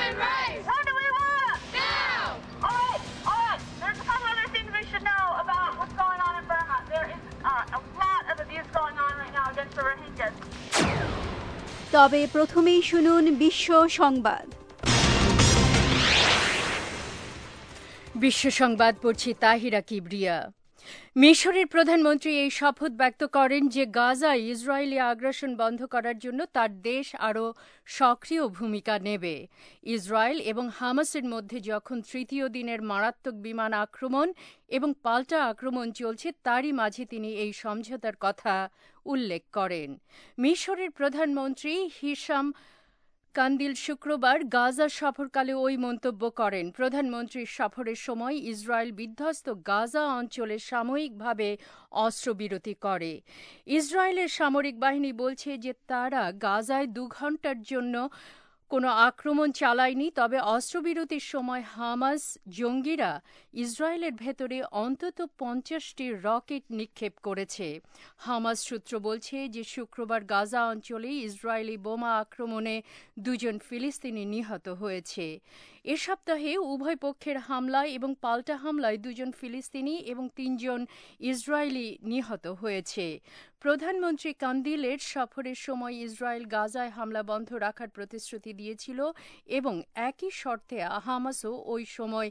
When do we want? Now! All right. There's some other things we should know about what's going on in Burma. There is a lot of abuse going on right now against the Rohingyas. তবে প্রথমেই শুনুন বিশ্ব সংবাদ। বিশ্ব সংবাদ পড়ছি তাহিরা কিবরিয়া। মিশরের প্রধানমন্ত্রী এই শপথ ব্যক্ত করেন যে গাজায় ইসরায়েলি আগ্রাসন বন্ধ করার জন্য তার দেশ আরও সক্রিয় ভূমিকা নেবে। ইসরায়েল এবং হামাসের মধ্যে যখন তৃতীয় দিনের মারাত্মক বিমান আক্রমণ এবং পাল্টা আক্রমণ চলছে, তারই মাঝে তিনি এই সমঝোতার কথা উল্লেখ করেন। মিশরের প্রধানমন্ত্রী হিশাম কান্দিল শুক্রবার গাজা সফরকালে ওই মন্তব্য করেন। প্রধানমন্ত্রীর সফরের সময় ইসরায়েল বিধ্বস্ত গাজা অঞ্চলে সাময়িকভাবে অস্ত্রবিরতি করে। ইসরায়েলের সামরিক বাহিনী বলছে যে তারা গাজায় 2 ঘণ্টার জন্য কোনো আক্রমণ চালায়নি, তবে অস্ত্রবিরতির সময় হামাস জঙ্গিরা ইসরায়েলের ভেতরে অন্তত 50টি রকেট নিক্ষেপ করেছে। হামাস সূত্র বলছে যে শুক্রবার গাজা অঞ্চলে ইসরায়েলি বোমা আক্রমণে 2 জন ফিলিস্তিনি নিহত হয়েছে। এ সপ্তাহে উভয় পক্ষের হামলায় এবং পাল্টা হামলায় 2 জন ফিলিস্তিনি এবং 3 জন ইসরায়েলি নিহত হয়েছে। প্রধানমন্ত্রী কান্দিলের সফরের সময় ইসরায়েল গাজায় হামলা বন্ধ রাখার প্রতিশ্রুতি দিয়েছিল এবং একই শর্তে হামাসও ওই সময়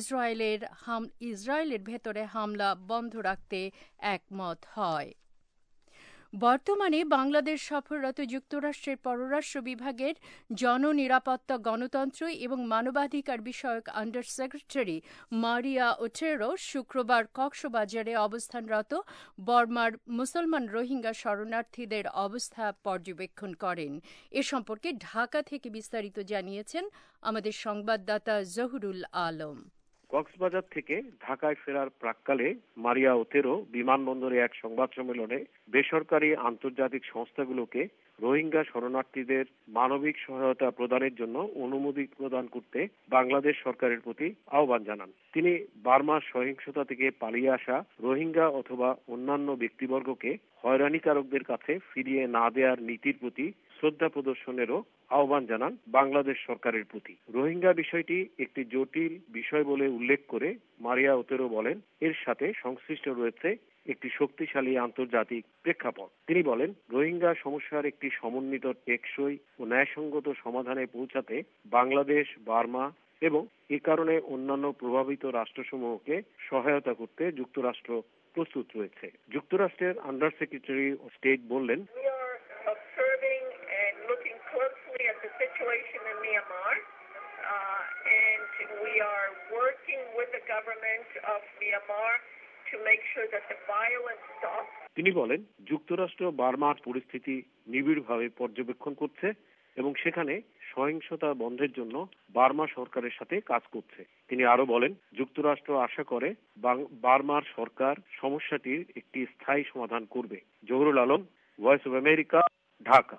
ইসরায়েলের ভেতরে হামলা বন্ধ রাখতে একমত হয়। বর্তমানে বাংলাদেশ সফররত যুক্তরাষ্ট্রের পররাষ্ট্র বিভাগের জননিরাপত্তা, গণতন্ত্র এবং মানবাধিকার বিষয়ক আন্ডার সেক্রেটারি মারিয়া ওটেরো শুক্রবার কক্সবাজারে অবস্থানরত বর্মার মুসলমান রোহিঙ্গা শরণার্থীদের অবস্থা পর্যবেক্ষণ করেন। এ সম্পর্কে ঢাকা থেকে বিস্তারিত জানিয়েছেন আমাদের সংবাদদাতা জহুরুল আলম। কক্সবাজার থেকে ঢাকায় ফেরার প্রাক্কালে মারিয়া ওতেরো বিমানবন্দরে এক সংবাদ সম্মেলনে বেসরকারি আন্তর্জাতিক সংস্থাগুলোকে রোহিঙ্গা শরণার্থীদের মানবিক সহায়তা প্রদানের জন্য অনুমতি প্রদান করতে বাংলাদেশ সরকারের প্রতি আহ্বান জানান। তিনি বার্মার সহিংসতা থেকে পালিয়ে আসা রোহিঙ্গা অথবা অন্যান্য ব্যক্তিবর্গকে হয়রানিকারকদের কাছে ফিরিয়ে না দেওয়ার নীতির প্রতি শ্রদ্ধা প্রদর্শনেরও আহ্বান জানান বাংলাদেশ সরকারের প্রতি। রোহিঙ্গা বিষয়টি একটি জটিল বিষয় বলে উল্লেখ করে মারিয়া ওতেরো বলেন, এর সাথে সংশ্লিষ্ট রয়েছে একটি শক্তিশালী আন্তর্জাতিক প্রেক্ষাপট। তিনি বলেন, রোহিঙ্গা সমস্যার একটি সমন্বিত, টেকসই ও ন্যায়সঙ্গত সমাধানে পৌঁছাতে বাংলাদেশ, বার্মা এবং এ কারণে অন্যান্য প্রভাবিত রাষ্ট্রসমূহকে সহায়তা করতে যুক্তরাষ্ট্র প্রস্তুত রয়েছে। যুক্তরাষ্ট্রের আন্ডার সেক্রেটারি অফ স্টেট বললেন, situation in Myanmar and we are working with the government of Myanmar to make sure that the violence stops. তিনি বলেন, যুক্তরাষ্ট্র বার্মার পরিস্থিতি নিবিড়ভাবে পর্যবেক্ষণ করছে এবং সেখানে সহিংসতা বন্ধের জন্য বার্মা সরকারের সাথে কাজ করছে। তিনি আরো বলেন, যুক্তরাষ্ট্র আশা করে বার্মার সরকার সমস্যাটির একটি স্থায়ী সমাধান করবে। Jahurul Alam, voice of America, Dhaka.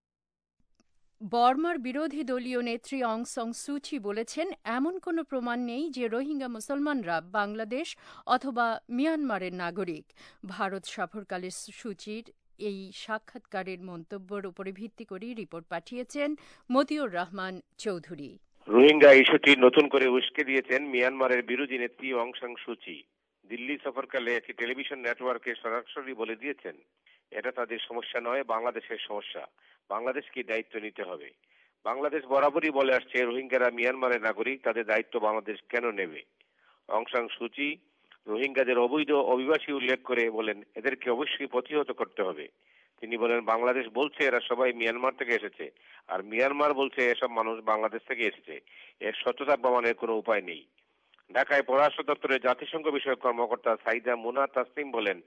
বর্মার বিরোধী দলীয় নেত্রী অং সান সুচি বলেছেন, এমন কোনো প্রমাণ নেই যে রোহিঙ্গা মুসলমানরা বাংলাদেশ অথবা মিয়ানমারের নাগরিক। ভারত সফরকালে সুচির এই সাক্ষাৎকারের মন্তব্যের উপরে ভিত্তি করে রিপোর্ট পাঠিয়েছেন মতিউর রহমান চৌধুরী। রোহিঙ্গা ইস্যুটি নতুন করে উস্কে দিয়েছেন মিয়ানমারের বিরোধী নেত্রী অং সান সুচি। দিল্লি সফরকালে একটি টেলিভিশন নেটওয়ার্কে সরাসরি বলে দিয়েছেন, এটা তাদের সমস্যা নয়, বাংলাদেশের সমস্যা। বাংলাদেশকে দায়িত্ব নিতে হবে। বাংলাদেশ বরাবরই বলে আসছে, রোহিঙ্গারা মিয়ানমারের নাগরিক, তাদের দায়িত্ব বাংলাদেশ কেন নেবে? অং সান সুচি রোহিঙ্গাদের অবৈধ অভিবাসী উল্লেখ করে বলেন, এদেরকে অবশ্যই প্রতিহত করতে হবে। তিনি বলেন, বাংলাদেশ বলছে এরা সবাই মিয়ানমার থেকে এসেছে, আর মিয়ানমার বলছে এসব মানুষ বাংলাদেশ থেকে এসেছে। এর সত্যতা প্রমাণের কোনো উপায় নেই। ঢাকায় পররাষ্ট্র দপ্তরের জাতিসংঘ বিষয়ক কর্মকর্তা সাইদা মুনা তাসনিম বলেন,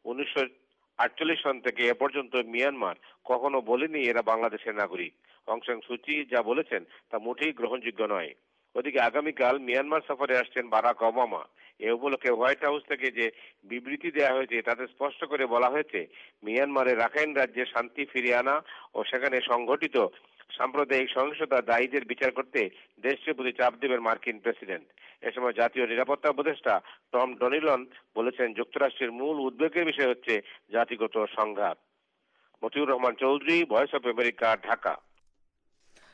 1948 সন থেকে এ পর্যন্ত মিয়ানমার কখনো বলেনি এরা বাংলাদেশের নাগরিক। অং সান সুচি যা বলেছেন তা মোটেই গ্রহণযোগ্য নয়। ওদিকে আগামীকাল মিয়ানমার সফরে আসছেন বারাক ওবামা। এ উপলক্ষে হোয়াইট হাউস থেকে যে বিবৃতি দেওয়া হয়েছে তাতে স্পষ্ট করে বলা হয়েছে, মিয়ানমারের রাখাইন রাজ্যে শান্তি ফিরিয়ে আনা ও সেখানে সংঘটিত সাম্প্রদায়িক সহিংসতা দায়ীদের বিচার করতে দেশটির প্রতি চাপ দেবেন মার্কিন প্রেসিডেন্ট। এ সময় জাতীয় নিরাপত্তা উপদেষ্টা টম ডনিলন বলেছেন, যুক্তরাষ্ট্রের মূল উদ্বেগের বিষয় হচ্ছে জাতিগত সংঘাত। Motiur Rahman Chowdhury, voice of America, Dhaka.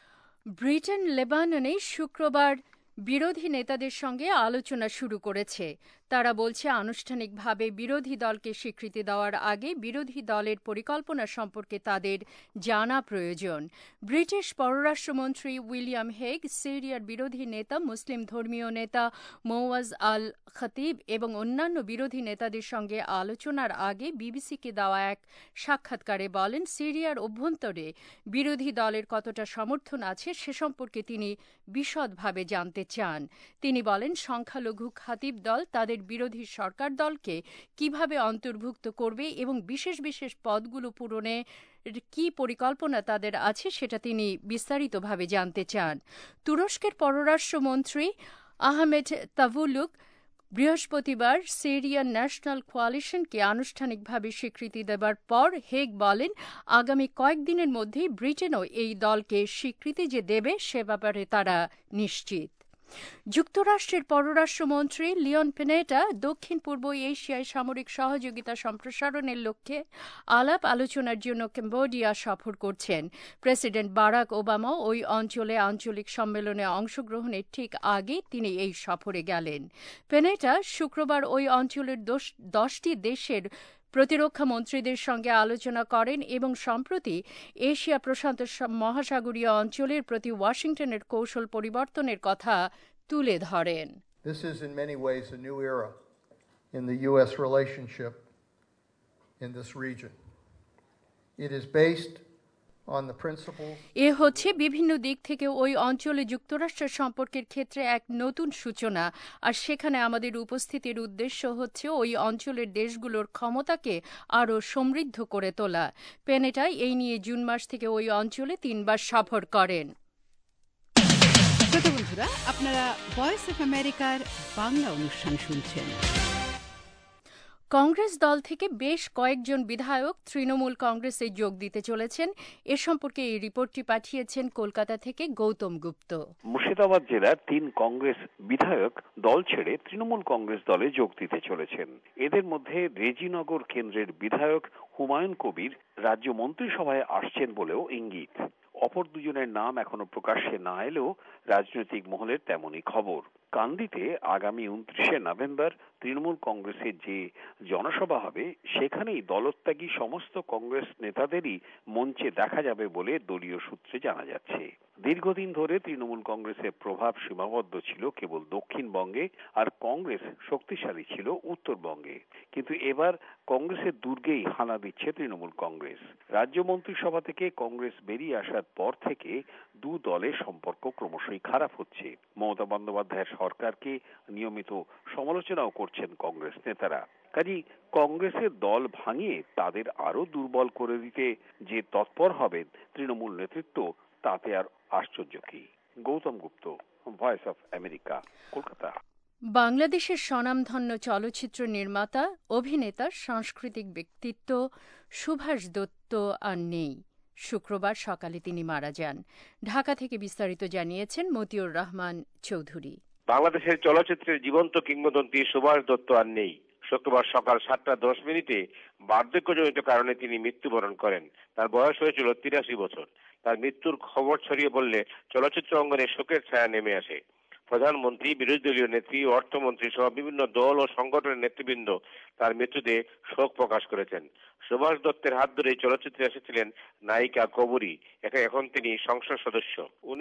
Britain লেবাননে শুক্রবার বিরোধী নেতাদের সঙ্গে আলোচনা শুরু করেছে। তারা বলছে আনুষ্ঠানিকভাবে বিরোধী দলকে স্বীকৃতি দেওয়ার আগে বিরোধী দলের পরিকল্পনা সম্পর্কে তাদের জানা প্রয়োজন। ব্রিটিশ পররাষ্ট্রমন্ত্রী উইলিয়াম হেগ সিরিয়ার বিরোধী নেতা মুসলিম ধর্মীয় নেতা মোওয়াজ আল খতিব এবং অন্যান্য বিরোধী নেতাদের সঙ্গে আলোচনার আগে বিবিসিকে দেওয়া এক সাক্ষাৎকারে বলেন, সিরিয়ার অভ্যন্তরে বিরোধী দলের কতটা সমর্থন আছে সে সম্পর্কে তিনি বিশদভাবে জানতে চান। তিনি বলেন, সংখ্যালঘু খাতিব দল তাদের বিরোধী সরকার দলকে কিভাবে অন্তর্ভুক্ত করবে এবং বিশেষ বিশেষ পদগুলো পূরণে কি পরিকল্পনা তাদের আছে সেটা তিনি বিস্তারিতভাবে জানতে চান। তুরস্কের পররাষ্ট্রমন্ত্রী আহমেদ তাভুলুক বৃহস্পতিবার সিরিয়ান ন্যাশনাল কোয়ালিশনকে আনুষ্ঠানিকভাবে স্বীকৃতি দেবার পর হেগ বলেন, আগামী কয়েকদিনের মধ্যেই ব্রিটেনও এই দলকে স্বীকৃতি যে দেবে সে ব্যাপারে তারা নিশ্চিত। যুক্তরাষ্ট্রের পররাষ্ট্রমন্ত্রী লিওন পেনেটা দক্ষিণ পূর্ব এশিয়ায় সামরিক সহযোগিতা সম্প্রসারণের লক্ষ্যে আলাপ আলোচনার জন্য কম্বোডিয়া সফর করছেন। প্রেসিডেন্ট বারাক ওবামা ওই অঞ্চলে আঞ্চলিক সম্মেলনে অংশগ্রহণের ঠিক আগে তিনি এই সফরে গেলেন। পেনেটা শুক্রবার ওই অঞ্চলের 10টি দেশের প্রতিরক্ষা মন্ত্রীদের সঙ্গে আলোচনা করেন এবং সম্প্রতি এশিয়া প্রশান্ত মহাসাগরীয় অঞ্চলের প্রতি ওয়াশিংটনের কৌশল পরিবর্তনের কথা তুলে ধরেন। This is in many ways a new era in the U.S. relationship in this region. It is based on the principles. এ হচ্ছে বিভিন্ন দিক থেকে ওই অঞ্চলে যুক্তরাষ্ট্রের সম্পর্কের ক্ষেত্রে এক নতুন সূচনা, আর সেখানে আমাদের উপস্থিতির উদ্দেশ্য হচ্ছে ওই অঞ্চলের দেশগুলোর ক্ষমতাকে আরও সমৃদ্ধ করে তোলা। পেনেটা এই নিয়ে জুন মাস থেকে ওই অঞ্চলে 3 বার সফর করেন। শ্রোতা বন্ধুরা, আপনারা ভয়েস অফ আমেরিকার বাংলা অনুষ্ঠান শুনছেন। কংগ্রেস দল থেকে বেশ কয়েকজন বিধায়ক তৃণমূল কংগ্রেসে যোগ দিতে চলেছেন। এ সম্পর্কে এই রিপোর্টটি পাঠিয়েছেন কলকাতা থেকে গৌতম গুপ্ত। মুর্শিদাবাদ জেলার 3 কংগ্রেস বিধায়ক দল ছেড়ে তৃণমূল কংগ্রেস দলে যোগ দিতে চলেছেন। এদের মধ্যে রেজিনগর কেন্দ্রের বিধায়ক হুমায়ুন কবির রাজ্য মন্ত্রিসভায় আসছেন বলেও ইঙ্গিত। অপর দুজনের নাম এখনো প্রকাশ্যে না এলেও রাজনৈতিক মহলের তেমনই খবর। কান্দিতে আগামী 29শে নভেম্বর তৃণমূল কংগ্রেসের যে জনসভা হবে সেখানেই দলত্যাগী সমস্ত কংগ্রেস নেতাদেরই মঞ্চে দেখা যাবে বলে দলীয় সূত্রে জানা যাচ্ছে। দীর্ঘদিন ধরে তৃণমূল কংগ্রেসের প্রভাব সীমাবদ্ধ ছিল কেবল দক্ষিণবঙ্গে, আর কংগ্রেস শক্তিশালী ছিল উত্তরবঙ্গে। কিন্তু এবার কংগ্রেসের দুর্গেই হানা দিচ্ছে তৃণমূল কংগ্রেস। রাজ্য মন্ত্রিসভা থেকে কংগ্রেস বেরিয়ে আসার পর থেকে দু দলের সম্পর্ক ক্রমশই খারাপ হচ্ছে। মমতা বন্দ্যোপাধ্যায়ের সরকারকে নিয়মিত সমালোচনাও করছেন কংগ্রেস নেতারা। কাজেই কংগ্রেসের দল ভাঙিয়ে তাদের আরো দুর্বল করে দিতে যে তৎপর হবেন তৃণমূল নেতৃত্ব, তাতে আর আশ্চর্য কি। Gautam Gupta, voice of America, Kolkata. বাংলাদেশের স্বনামধন্য চলচ্চিত্র নির্মাতা, অভিনেতা, সাংস্কৃতিক ব্যক্তিত্ব সুভাষ দত্ত আর নেই। শুক্রবার সকালে তিনি মারা যান। ঢাকা থেকে বিস্তারিত জানিয়েছেন মতিউর রহমান চৌধুরী। বাংলাদেশের চলচ্চিত্রের জীবন্ত কিংবদন্তি সুভাষ দত্ত আর নেই। শুক্রবার সকাল 7:10 বার্ধক্যজনিত কারণে তিনি মৃত্যুবরণ করেন। তার বয়স হয়েছিল 83 বছর। তার মৃত্যুর খবর ছড়িয়ে পড়লে চলচ্চিত্র অঙ্গনে শোকের ছায়া নেমে আসে। প্রধানমন্ত্রী, বিরোধী দলীয় নেত্রী, অর্থমন্ত্রী সহ বিভিন্ন দল ও সংগঠনের নেতৃবৃন্দ তার মৃত্যুতে শোক প্রকাশ করেছেন। সুভাষ দত্তের হাত ধরে চলচ্চিত্রে এসেছিলেন নায়িকা কবরী। এখন তিনি সংসদ সদস্য।